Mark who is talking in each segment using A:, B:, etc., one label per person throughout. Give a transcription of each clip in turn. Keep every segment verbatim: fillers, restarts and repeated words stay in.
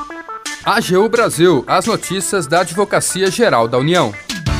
A: A G U Brasil, as notícias da Advocacia Geral da União.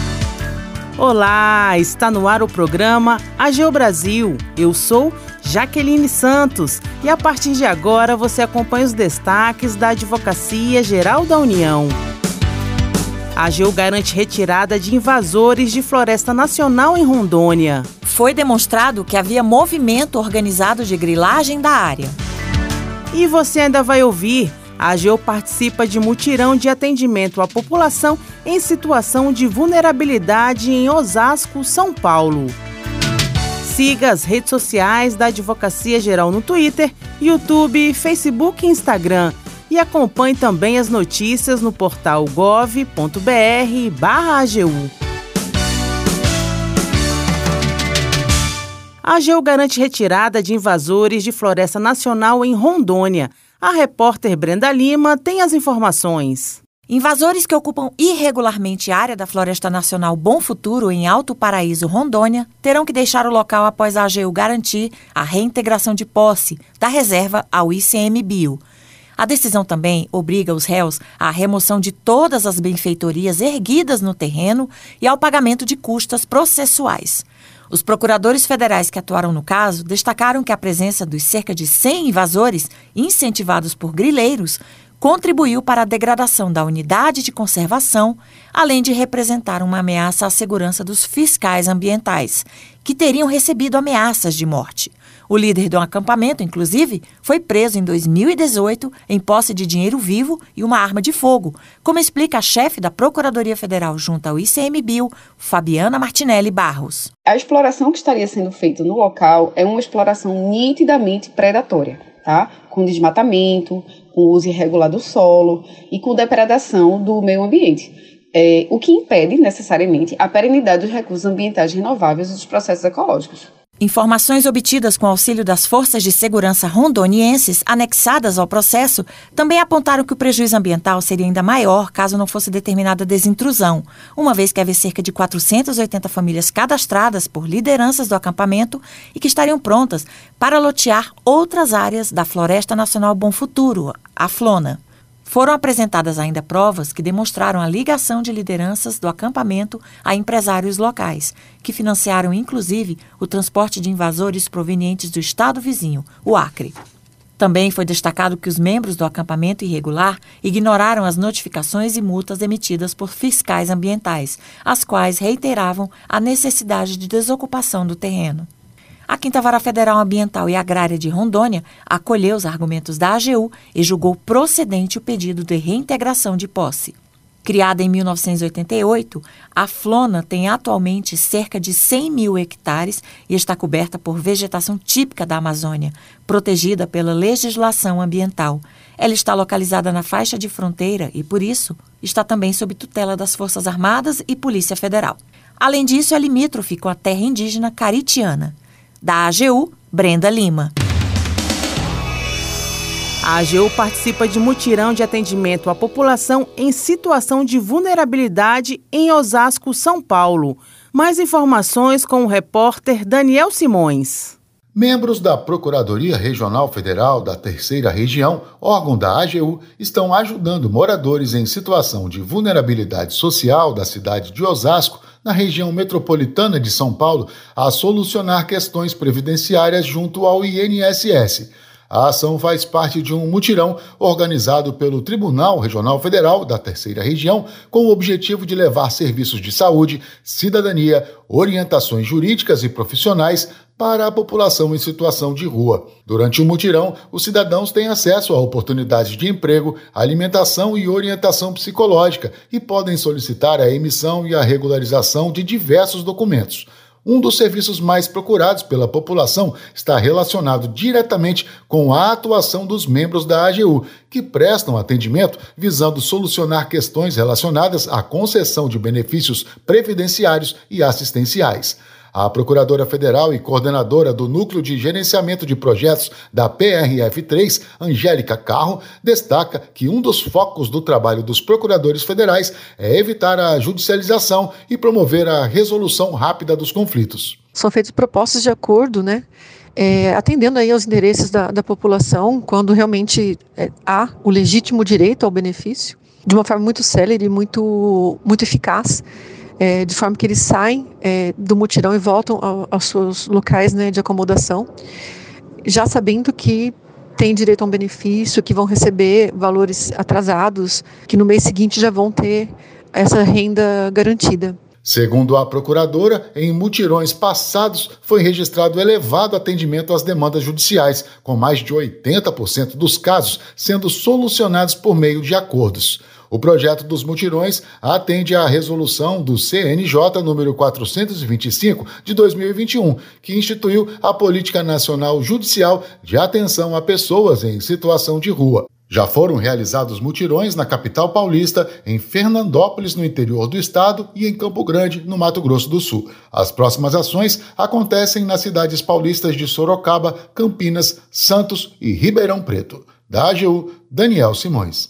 B: Olá, está no ar o programa A G U Brasil. Eu sou Jaqueline Santos e a partir de agora você acompanha os destaques da Advocacia Geral da União. A A G U garante retirada de invasores de floresta nacional em Rondônia.
C: Foi demonstrado que havia movimento organizado de grilagem da área.
B: E você ainda vai ouvir: a A G U participa de mutirão de atendimento à população em situação de vulnerabilidade em Osasco, São Paulo. Siga as redes sociais da Advocacia Geral no Twitter, YouTube, Facebook e Instagram. E acompanhe também as notícias no portal gov ponto br barra A G U. A A G U garante retirada de invasores de floresta nacional em Rondônia. A repórter Brenda Lima tem as informações.
C: Invasores que ocupam irregularmente a área da Floresta Nacional Bom Futuro, em Alto Paraíso, Rondônia, terão que deixar o local após a A G U garantir a reintegração de posse da reserva ao I C M Bio. A decisão também obriga os réus à remoção de todas as benfeitorias erguidas no terreno e ao pagamento de custas processuais. Os procuradores federais que atuaram no caso destacaram que a presença dos cerca de cem invasores, incentivados por grileiros, contribuiu para a degradação da unidade de conservação, além de representar uma ameaça à segurança dos fiscais ambientais, que teriam recebido ameaças de morte. O líder do acampamento, inclusive, foi preso em dois mil e dezoito em posse de dinheiro vivo e uma arma de fogo, como explica a chefe da Procuradoria Federal junto ao I C M Bio, Fabiana Martinelli Barros.
D: A exploração que estaria sendo feita no local é uma exploração nitidamente predatória, tá? Com desmatamento, com uso irregular do solo e com depredação do meio ambiente. É, o que impede, necessariamente, a perenidade dos recursos ambientais renováveis e dos processos ecológicos.
C: Informações obtidas com auxílio das forças de segurança rondonienses anexadas ao processo também apontaram que o prejuízo ambiental seria ainda maior caso não fosse determinada desintrusão, uma vez que havia cerca de quatrocentas e oitenta famílias cadastradas por lideranças do acampamento e que estariam prontas para lotear outras áreas da Floresta Nacional Bom Futuro, a Flona. Foram apresentadas ainda provas que demonstraram a ligação de lideranças do acampamento a empresários locais, que financiaram, inclusive, o transporte de invasores provenientes do estado vizinho, o Acre. Também foi destacado que os membros do acampamento irregular ignoraram as notificações e multas emitidas por fiscais ambientais, as quais reiteravam a necessidade de desocupação do terreno. A Quinta Vara Federal Ambiental e Agrária de Rondônia acolheu os argumentos da A G U e julgou procedente o pedido de reintegração de posse. Criada em mil novecentos e oitenta e oito, a Flona tem atualmente cerca de cem mil hectares e está coberta por vegetação típica da Amazônia, protegida pela legislação ambiental. Ela está localizada na faixa de fronteira e, por isso, está também sob tutela das Forças Armadas e Polícia Federal. Além disso, é limítrofe com a terra indígena caritiana. Da A G U, Brenda Lima.
B: A A G U participa de mutirão de atendimento à população em situação de vulnerabilidade em Osasco, São Paulo. Mais informações com o repórter Daniel Simões.
E: Membros da Procuradoria Regional Federal da Terceira Região, órgão da A G U, estão ajudando moradores em situação de vulnerabilidade social da cidade de Osasco, na região metropolitana de São Paulo, a solucionar questões previdenciárias junto ao I N S S. A ação faz parte de um mutirão organizado pelo Tribunal Regional Federal da Terceira Região, com o objetivo de levar serviços de saúde, cidadania, orientações jurídicas e profissionais para a população em situação de rua. Durante o mutirão, os cidadãos têm acesso a oportunidades de emprego, alimentação e orientação psicológica e podem solicitar a emissão e a regularização de diversos documentos. Um dos serviços mais procurados pela população está relacionado diretamente com a atuação dos membros da A G U, que prestam atendimento visando solucionar questões relacionadas à concessão de benefícios previdenciários e assistenciais. A Procuradora Federal e coordenadora do Núcleo de Gerenciamento de Projetos da P R F três, Angélica Carro, destaca que um dos focos do trabalho dos procuradores federais é evitar a judicialização e promover a resolução rápida dos conflitos.
F: São feitas propostas de acordo, né, é, atendendo aí aos interesses da, da população, quando realmente é, há o legítimo direito ao benefício, de uma forma muito célere, muito, muito eficaz, é, de forma que eles saem é, do mutirão e voltam ao, aos seus locais, né, de acomodação, já sabendo que têm direito a um benefício, que vão receber valores atrasados, que no mês seguinte já vão ter essa renda garantida.
E: Segundo a procuradora, em mutirões passados foi registrado elevado atendimento às demandas judiciais, com mais de oitenta por cento dos casos sendo solucionados por meio de acordos. O projeto dos mutirões atende à resolução do C N J número quatrocentos e vinte e cinco de dois mil e vinte e um, que instituiu a Política Nacional Judicial de Atenção a Pessoas em Situação de Rua. Já foram realizados mutirões na capital paulista, em Fernandópolis, no interior do estado, e em Campo Grande, no Mato Grosso do Sul. As próximas ações acontecem nas cidades paulistas de Sorocaba, Campinas, Santos e Ribeirão Preto. Da A G U, Daniel Simões.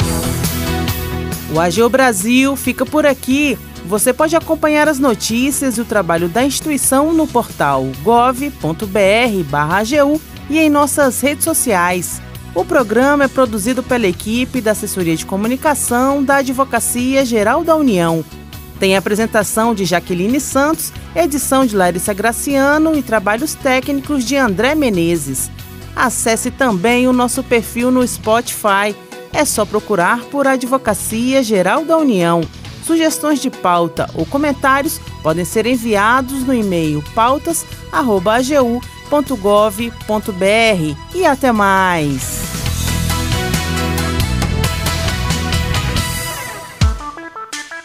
B: O A G U Brasil fica por aqui. Você pode acompanhar as notícias e o trabalho da instituição no portal gov ponto br barra A G U e em nossas redes sociais. O programa é produzido pela equipe da Assessoria de Comunicação da Advocacia Geral da União. Tem apresentação de Jaqueline Santos, edição de Larissa Graciano e trabalhos técnicos de André Menezes. Acesse também o nosso perfil no Spotify. É só procurar por Advocacia Geral da União. Sugestões de pauta ou comentários podem ser enviados no e-mail pautas arroba a g u ponto gov ponto br. E até mais!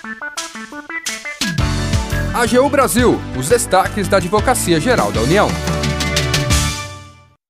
A: A G U Brasil, os destaques da Advocacia Geral da União.